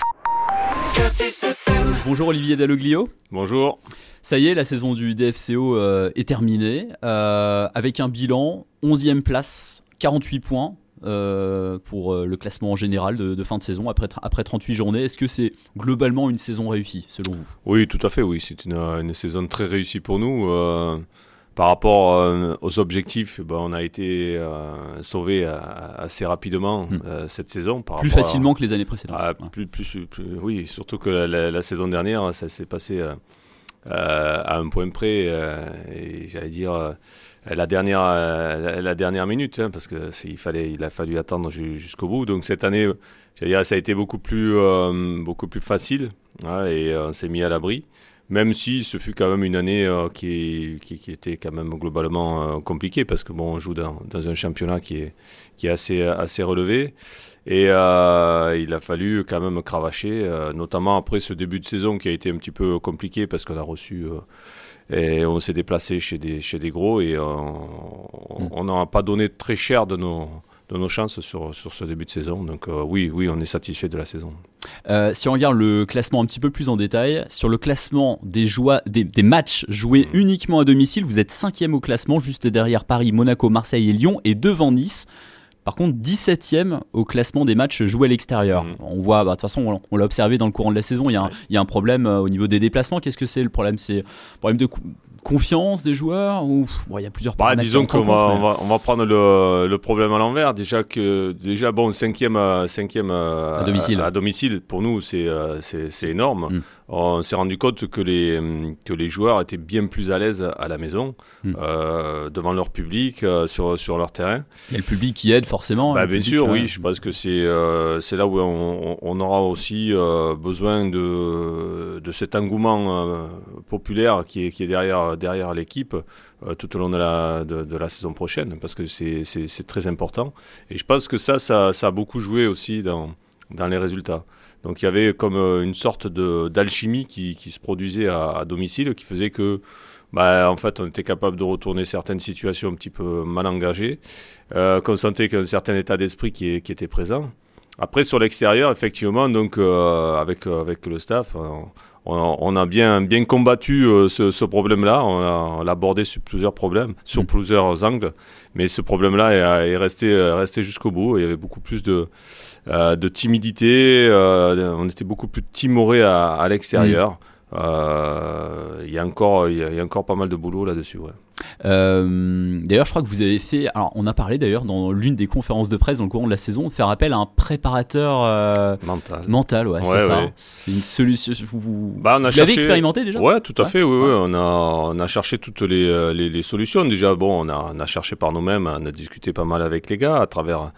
Bonjour Olivier Dalloglio. Bonjour. Ça y est, la saison du DFCO est terminée avec un bilan 11e place, 48 points pour le classement en général de fin de saison après 38 journées. Est-ce que c'est globalement une saison réussie selon vous ? Oui, tout à fait, oui. C'est une saison très réussie pour nous. Par rapport aux objectifs, on a été sauvés assez rapidement cette saison. Plus facilement que les années précédentes. Oui, surtout que la saison dernière, ça s'est passé à un point près. Et j'allais dire la dernière minute, parce qu'il a fallu attendre jusqu'au bout. Donc cette année, j'allais dire, ça a été beaucoup plus facile, et on s'est mis à l'abri. Même si ce fut quand même une année qui était quand même globalement compliquée, parce que on joue dans un championnat qui est assez relevé, et il a fallu quand même cravacher, notamment après ce début de saison qui a été un petit peu compliqué parce qu'on a reçu et on s'est déplacé chez des gros, et on n'a pas donné très cher de nos chances sur ce début de saison. Donc oui, on est satisfait de la saison. Si on regarde le classement un petit peu plus en détail, sur le classement des matchs joués uniquement à domicile, vous êtes 5e au classement, juste derrière Paris, Monaco, Marseille et Lyon, et devant Nice. Par contre, 17e au classement des matchs joués à l'extérieur. On voit, de toute façon, on l'a observé dans le courant de la saison, il y a un problème au niveau des déplacements. Qu'est-ce que c'est le problème ? C'est un problème de confiance des joueurs, ou il y a plusieurs problèmes. Disons qu'on va prendre le problème à l'envers. Déjà 5e à domicile, pour nous, c'est énorme. On s'est rendu compte que les joueurs étaient bien plus à l'aise à la maison, devant leur public, sur leur terrain. Il y a le public qui aide forcément. Bien sûr, oui. Je pense que c'est là où on aura aussi besoin de cet engouement populaire qui est derrière l'équipe tout au long de la saison prochaine, parce que c'est très important. Et je pense que ça a beaucoup joué aussi dans les résultats. Donc il y avait comme une sorte d'alchimie qui se produisait à domicile, qui faisait que en fait, on était capable de retourner certaines situations un petit peu mal engagées, qu'on sentait qu'il y avait un certain état d'esprit qui était présent. Après, sur l'extérieur, effectivement, donc avec le staff, on a bien combattu ce problème-là. On l'a abordé sur plusieurs angles, mais ce problème-là est resté jusqu'au bout. Il y avait beaucoup plus de timidité. On était beaucoup plus timorés à l'extérieur. Il y a encore pas mal de boulot là-dessus, ouais. D'ailleurs, je crois que vous avez fait. Alors, on a parlé d'ailleurs dans l'une des conférences de presse dans le courant de la saison de faire appel à un préparateur mental, ouais, c'est ça. Ouais. C'est une solution. Vous l'avez expérimenté déjà ? Ouais, tout à fait. Oui. On a cherché toutes les solutions. Déjà, on a cherché par nous-mêmes. On a discuté pas mal avec les gars à travers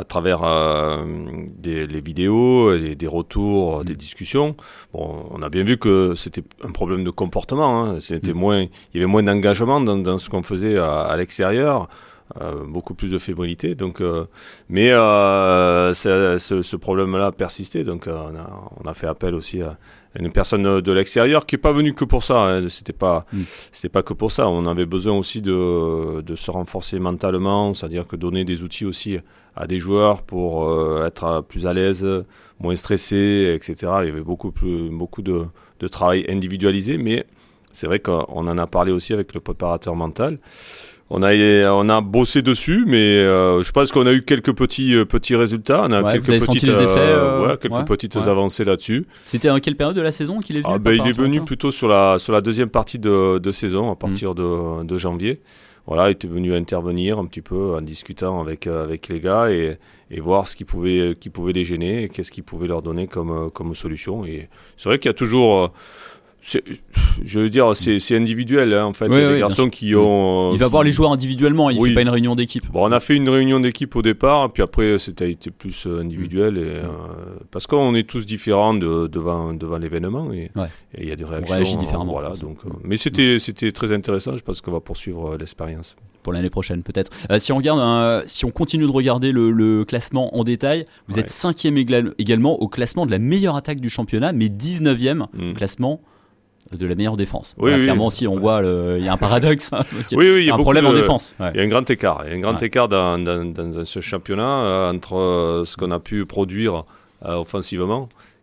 les vidéos, des retours, des discussions. On a bien vu que c'était un problème de comportement. Il y avait moins d'engagement dans ce qu'on faisait à l'extérieur, beaucoup plus de fébrilité. Donc, mais ce problème-là persistait. Donc, on a fait appel aussi à une personne de l'extérieur qui n'est pas venue que pour ça. C'était pas que pour ça. On avait besoin aussi de se renforcer mentalement, c'est-à-dire que donner des outils aussi à des joueurs pour être plus à l'aise, moins stressés, etc. Il y avait beaucoup de travail individualisé, mais c'est vrai qu'on en a parlé aussi avec le préparateur mental. On a bossé dessus, mais je pense qu'on a eu quelques petits résultats. On a quelques petites avancées là-dessus. C'était en quelle période de la saison qu'il est venu ? Il est venu plutôt sur la deuxième partie de saison, à partir de janvier. Voilà, il était venu intervenir un petit peu en discutant avec les gars et voir ce qui pouvait les gêner et qu'est-ce qu'il pouvait leur donner comme solution. Et c'est vrai qu'il y a toujours... je veux dire, c'est individuel, en fait. Il y a des garçons qui ont... Il va voir les joueurs individuellement, il ne fait pas une réunion d'équipe. On a fait une réunion d'équipe au départ, puis après, c'était été plus individuel. Parce qu'on est tous différents devant l'événement, et il y a des réactions. On réagit différemment. Voilà, mais c'était très intéressant, je pense qu'on va poursuivre l'expérience. Pour l'année prochaine, peut-être. Si on continue de regarder le classement en détail, vous êtes 5e également au classement de la meilleure attaque du championnat, mais 19e au classement de la meilleure défense. Clairement aussi, on voit, il y a un paradoxe. Il y a un problème en défense. Il y a un grand écart. Il y a un grand écart dans ce championnat entre ce qu'on a pu produire offensivement,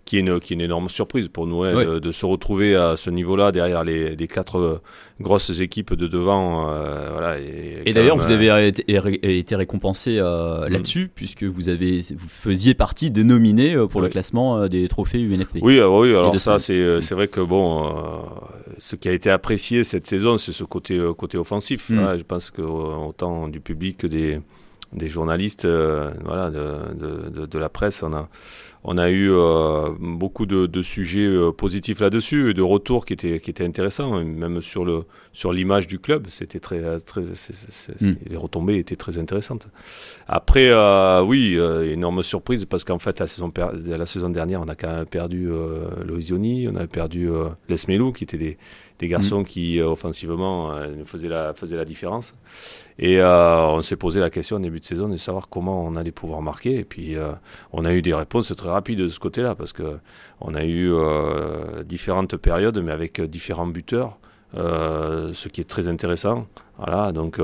qui est une énorme surprise pour nous, de se retrouver à ce niveau-là derrière les 4 grosses équipes de devant. Voilà, et d'ailleurs, vous avez été récompensé là-dessus, puisque vous faisiez partie des nominés pour le classement des trophées UNFP. Oui, alors ça, c'est vrai que ce qui a été apprécié cette saison, c'est ce côté offensif. Voilà, je pense que autant du public que des journalistes, de la presse, on a eu beaucoup de sujets positifs là-dessus, et de retours qui étaient intéressants, même sur l'image du club. C'était les retombées étaient très intéressantes. Après, énorme surprise, parce qu'en fait, la saison dernière, on a quand même perdu Loïs Zioni, on a perdu Les Melou, qui étaient des garçons qui, offensivement, faisaient la différence. Et on s'est posé la question en début de saison de savoir comment on allait pouvoir marquer. Et puis, on a eu des réponses très rapides de ce côté-là, parce qu'on a eu différentes périodes, mais avec différents buteurs, ce qui est très intéressant. Voilà, donc,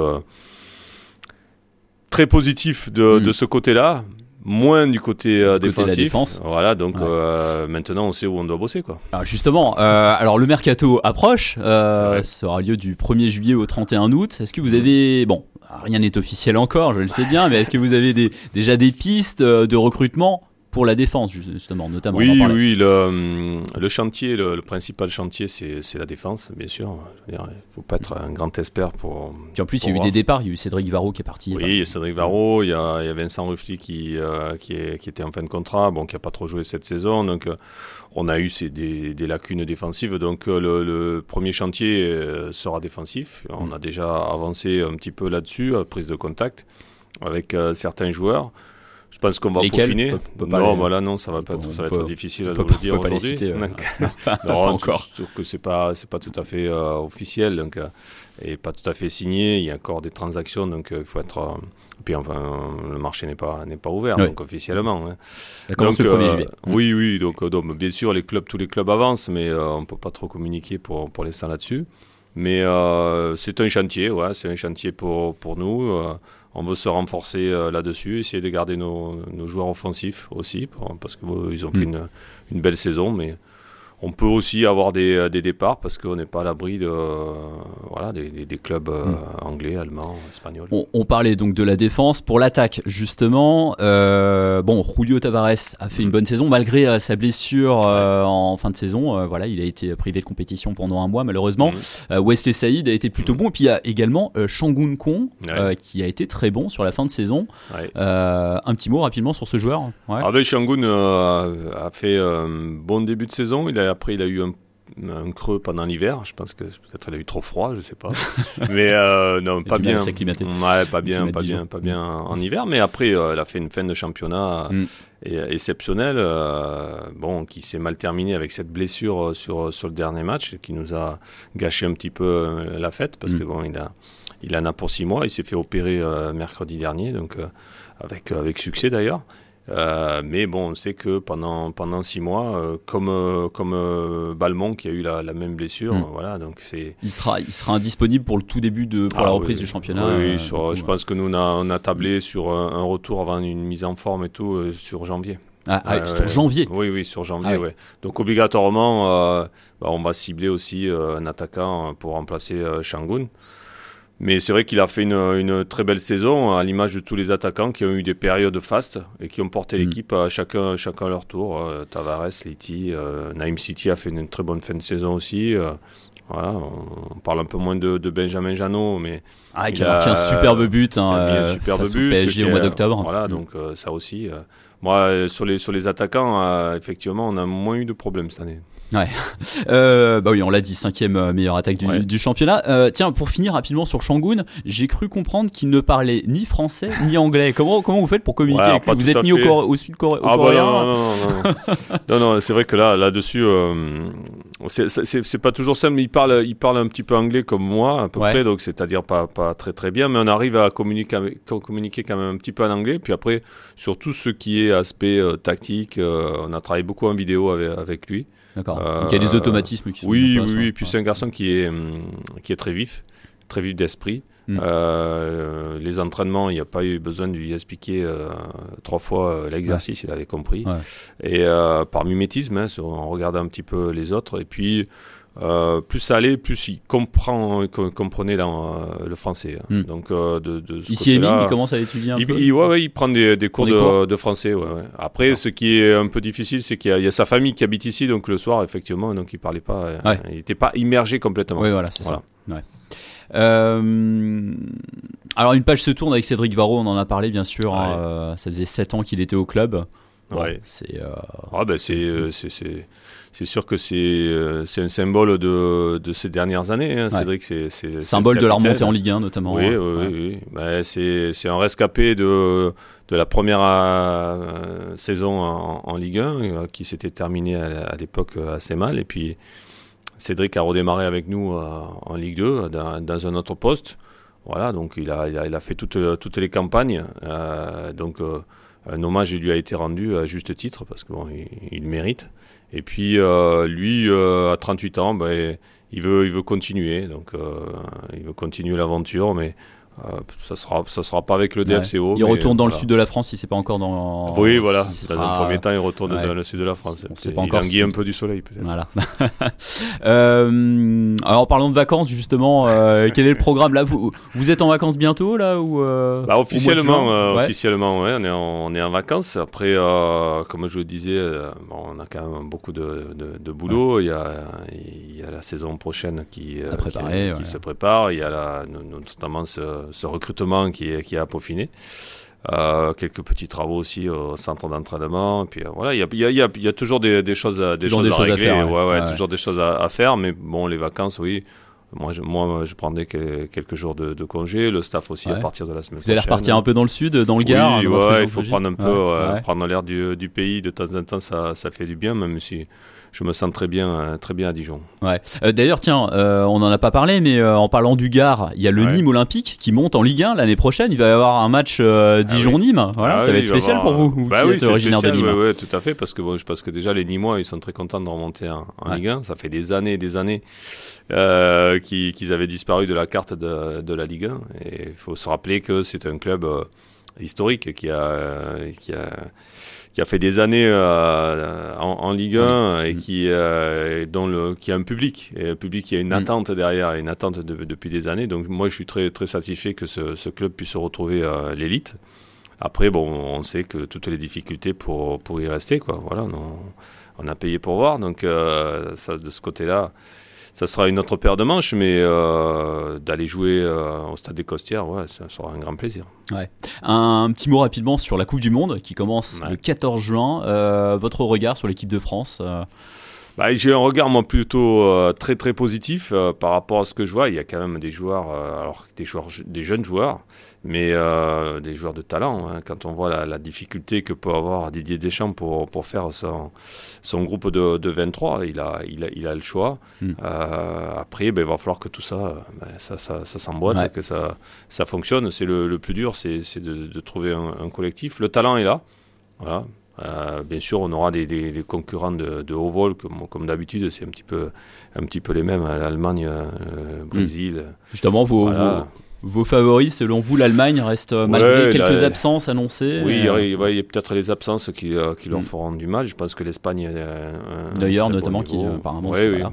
très positif de ce côté-là. Moins du côté défensif. De la défense. Voilà, donc maintenant on sait où on doit bosser, quoi. Alors justement, alors le mercato approche, ça aura lieu du 1er juillet au 31 août. Est-ce que vous avez, rien n'est officiel encore, je le sais bien, mais est-ce que vous avez déjà des pistes de recrutement pour la défense, justement, notamment? Oui, le chantier, le principal chantier, c'est la défense, bien sûr. Je veux dire, il ne faut pas être un grand expert pour. Puis en plus, il y a eu des départs. Il y a eu Cédric Varro qui est parti. Oui, il y a Cédric Varro, il y a Vincent Ruffly qui était en fin de contrat, qui n'a pas trop joué cette saison. Donc, on a eu des lacunes défensives. Donc, le premier chantier sera défensif. On a déjà avancé un petit peu là-dessus, prise de contact avec certains joueurs. Je pense qu'on va peaufiner. Non, ça va être difficile de vous le dire aujourd'hui. Non, encore. Sauf que c'est pas tout à fait officiel, donc et pas tout à fait signé. Il y a encore des transactions, donc il faut être. Puis enfin, le marché n'est pas ouvert, donc officiellement. Ça commence le 1er juillet. Oui, donc bien sûr tous les clubs avancent, mais on peut pas trop communiquer pour l'instant là-dessus. Mais c'est un chantier, c'est un chantier pour nous. On veut se renforcer là-dessus, essayer de garder nos joueurs offensifs aussi, parce qu'ils ont fait une belle saison, mais on peut aussi avoir des départs, parce qu'on n'est pas à l'abri des clubs anglais, allemands, espagnols. On parlait donc de la défense. Pour l'attaque, justement, Julio Tavares a fait une bonne saison, malgré sa blessure en fin de saison. Il a été privé de compétition pendant un mois, malheureusement. Wesley Saïd a été plutôt bon, et puis il y a également Shangun Kong, qui a été très bon sur la fin de saison. Un petit mot rapidement sur ce joueur. Shangun a fait un bon début de saison. Après, il a eu un creux pendant l'hiver. Je pense que peut-être il a eu trop froid, je sais pas. Mais non, pas bien. Pas bien en hiver. Mais après, il a fait une fin de championnat exceptionnelle. Qui s'est mal terminée avec cette blessure sur le dernier match, qui nous a gâché un petit peu la fête, parce que il en a pour 6 mois. Il s'est fait opérer mercredi dernier, donc avec succès d'ailleurs. Mais on sait que pendant 6 mois, comme Balmont qui a eu la même blessure, donc il sera indisponible pour le tout début pour la reprise du championnat. Je pense que nous on a tablé sur un retour avant une mise en forme et tout sur janvier. Sur janvier. Oui, sur janvier. Donc obligatoirement, on va cibler aussi un attaquant pour remplacer Shangun. Mais c'est vrai qu'il a fait une très belle saison, à l'image de tous les attaquants qui ont eu des périodes fastes et qui ont porté l'équipe à chacun à leur tour. Tavares, Liti, Naïm Siti a fait une très bonne fin de saison aussi. On parle un peu moins de Benjamin Janot, mais qui a marqué un superbe but face au PSG au mois d'octobre. Donc ça aussi. Moi, sur les attaquants, effectivement, on a moins eu de problèmes cette année. On l'a dit, 5e meilleure attaque du championnat. Tiens, pour finir rapidement sur Shangun, j'ai cru comprendre qu'il ne parlait ni français ni anglais. Comment vous faites pour communiquer avec lui? Vous êtes mis au sud-coréen? Non, c'est vrai que là-dessus, c'est pas toujours simple, mais il parle un petit peu anglais comme moi, à peu près, donc c'est-à-dire pas très très bien, mais on arrive à communiquer quand même un petit peu en anglais. Puis après, sur tout ce qui est aspect tactique, on a travaillé beaucoup en vidéo avec lui. D'accord. Donc il y a des automatismes qui sont oui. Puis c'est un garçon qui est très vif d'esprit. Les entraînements, il n'y a pas eu besoin de lui expliquer 3 fois l'exercice, il avait compris. Et par mimétisme, en regardant un petit peu les autres, et puis plus ça allait, plus il comprenait le français. Donc, de ce ici, Émile, il côté-là, commence à étudier un peu. il prend des cours de français. Après, ce qui est un peu difficile, c'est qu'il y a sa famille qui habite ici, donc le soir, effectivement, donc il parlait pas, il n'était pas immergé complètement. Oui, voilà, c'est ça. Ouais. Alors, une page se tourne avec Cédric Varro, on en a parlé, bien sûr. Ça faisait 7 ans qu'il était au club. Bon, c'est sûr que c'est un symbole de ces dernières années. Cédric, c'est symbole de la remontée en Ligue 1 notamment. Oui. C'est un rescapé de la première saison en Ligue 1 qui s'était terminée à l'époque assez mal. Et puis Cédric a redémarré avec nous en Ligue 2 dans un autre poste. Voilà, donc il a fait toutes les campagnes. Donc un hommage lui a été rendu à juste titre parce qu'il le mérite. Et puis lui, à 38 ans, il veut continuer. Donc il veut continuer l'aventure, mais ça sera pas avec le DFCO. Il retourne dans le sud de la France si c'est pas encore dans. Oui, voilà. Dans un premier temps, il retourne dans le sud de la France. Il languit un peu du soleil, peut-être. Voilà. Alors, parlons de vacances, justement. Quel est le programme là ? Vous êtes en vacances bientôt là ou officiellement, on est en vacances. Après, comme je le disais, on a quand même beaucoup de boulot. Il y a la saison prochaine qui se prépare. Il y a notamment ce recrutement qui est à peaufiner. Quelques petits travaux aussi au centre d'entraînement. Et puis voilà, il y a toujours des choses à régler. Toujours des choses à faire. Mais bon, les vacances, oui. Moi, je prendrai quelques jours de congé. Le staff aussi à partir de la semaine prochaine. Vous allez repartir un peu dans le sud, dans le Gard. Il faut prendre un peu, prendre l'air du pays de temps en temps. Ça fait du bien, même si je me sens très bien à Dijon. Ouais. D'ailleurs, tiens, on n'en a pas parlé, mais en parlant du Gard, il y a le Nîmes Olympique qui monte en Ligue 1 l'année prochaine. Il va y avoir un match Dijon-Nîmes. Voilà, ça va être spécial pour vous qui êtes originaire de Nîmes. Oui, tout à fait, parce que je pense que déjà les Nîmois, ils sont très contents de remonter en Ligue 1. Ça fait des années qu'ils avaient disparu de la carte de la Ligue 1. Et il faut se rappeler que c'est un club historique qui a fait des années en Ligue 1 et qui a un public, et un public qui a une attente derrière, une attente depuis des années. Donc moi, je suis très, très satisfait que ce club puisse se retrouver à l'élite. Après, on sait que toutes les difficultés pour y rester, quoi. Voilà, on a payé pour voir. Donc ça, de ce côté-là, ça sera une autre paire de manches, mais d'aller jouer au Stade des Costières, ça sera un grand plaisir. Ouais. Un petit mot rapidement sur la Coupe du Monde qui commence le 14 juin. Votre regard sur l'équipe de France j'ai un regard plutôt très très positif par rapport à ce que je vois. Il y a quand même des joueurs, des jeunes joueurs, mais des joueurs de talent. Quand on voit la difficulté que peut avoir Didier Deschamps pour faire son groupe de 23, il a le choix. Après, il va falloir que tout ça s'emboîte, que ça fonctionne. C'est le plus dur, c'est de trouver un collectif. Le talent est là. Voilà. Bien sûr, on aura des concurrents de haut vol, comme d'habitude, c'est un petit peu les mêmes, l'Allemagne, le Brésil. Justement, vos favoris, selon vous, l'Allemagne reste malgré quelques absences annoncées. Oui, il y a peut-être les absences qui leur feront du mal. Je pense que l'Espagne, d'ailleurs, notamment, qui apparemment.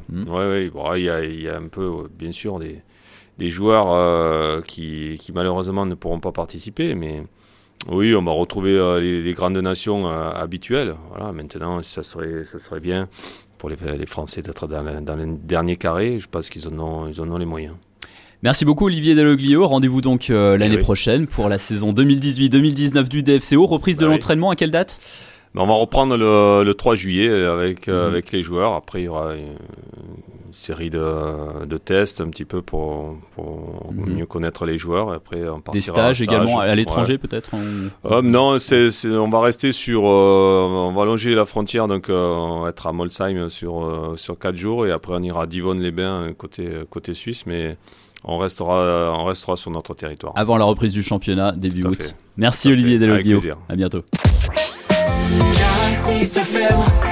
Il y a un peu, bien sûr, des joueurs qui malheureusement ne pourront pas participer, mais. Oui, on va retrouver les grandes nations habituelles. Voilà, maintenant, ça serait bien pour les Français d'être dans le dernier carré. Je pense qu'ils en ont les moyens. Merci beaucoup Olivier Dalloglio. Rendez-vous donc l'année prochaine pour la saison 2018-2019 du DFCO. Reprise de l'entraînement à quelle date ? On va reprendre le 3 juillet avec les joueurs. Après, il y aura une série de tests un petit peu pour mieux connaître les joueurs. Après, on partira des stages également à l'étranger peut-être Non, on va rester on va longer la frontière, donc on va être à Molsheim sur 4 jours et après on ira à Divonne-les-Bains côté suisse, mais on restera sur notre territoire. Avant la reprise du championnat début août. Merci Olivier Dalloglio. À bientôt. 46 FM